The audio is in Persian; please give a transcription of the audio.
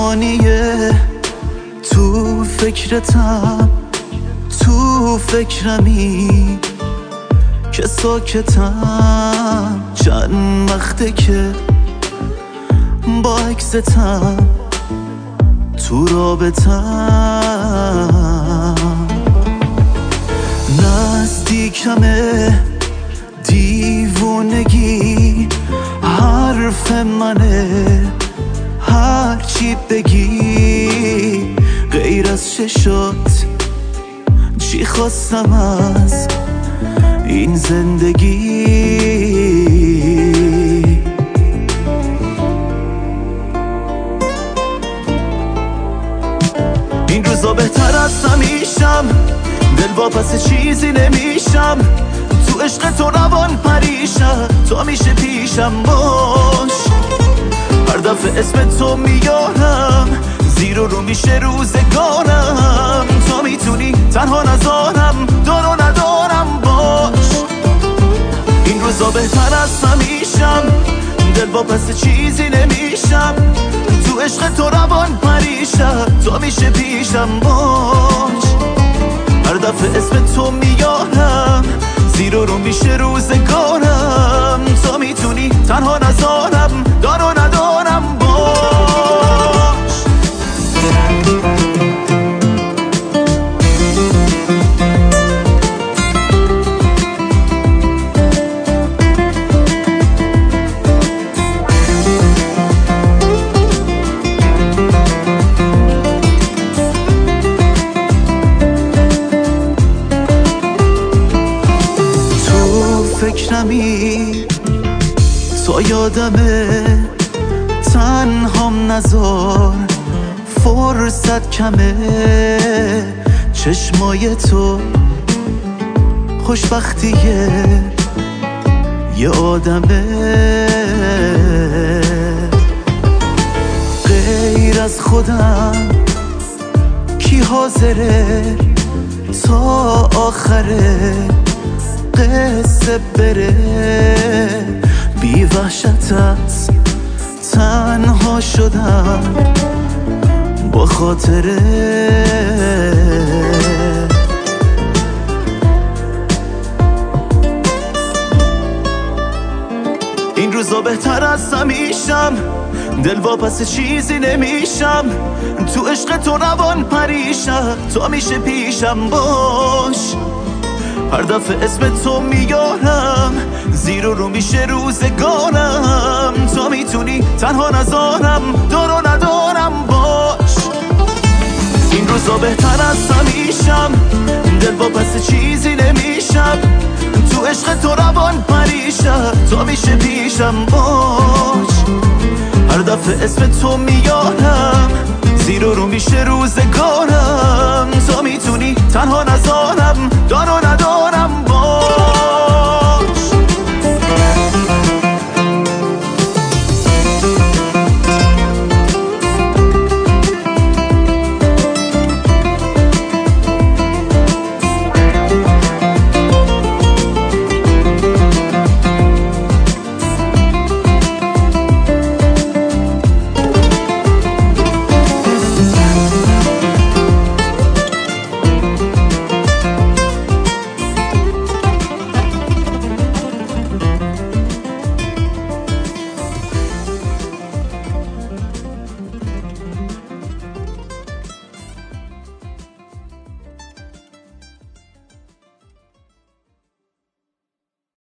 ثانیه تو فکرتم، تو فکرمی که ساکتم. چند وقته که با عکستم تو رابطم. نزدیکمه دیوونگی، حرف منه هرچی بگی. غیر از چشات چی خواستم از این زندگی؟ این روزا بهتر از همیشم، دل واپس چیزی نمیشم. تو عشق تو روان پریشم، تو همیشه پیشم باش. هر دفعه اسم تو میارم، زیر و رو میشه روزگارم. تو میتونی تنها نذارم، دار و ندارم باش. این روزا بهتر از همیشم، دل واپس چیزی نمیشم. تو عشق تو روان پریشم، تو میشه پیشم باش. هر دفعه اسم تو میارم، زیر و رو میشه روزگارم. تو میتونی تنها نذارم، دار و ندارم باش. فکرمی تا یادمه، تنهام نذار، فرصت کمه. چشمای تو خوشبختیه یه آدمه. غیر از خودم کی حاضره تا آخره قصه بره؟ بی وحشت از تنها شدم با خاطره. این روزا بهتر از همیشم، دل واپس چیزی نمیشم. تو عشق تو روان پریشم، تو همیشه پیشم باش. هر دفعه اسم تو میارم، زیر و رو میشه روزگارم. تو میتونی تنها نذارم، دار و ندارم باش. این روزا بهتر از همیشم، دل واپس چیزی نمیشم. تو عشق تو روان پریشم، تو میشه پیشم باش. هر دفعه اسم تو میارم، زیر و رو میشه روزگارم. تو میتونی تنها نذارم، دار و ندارم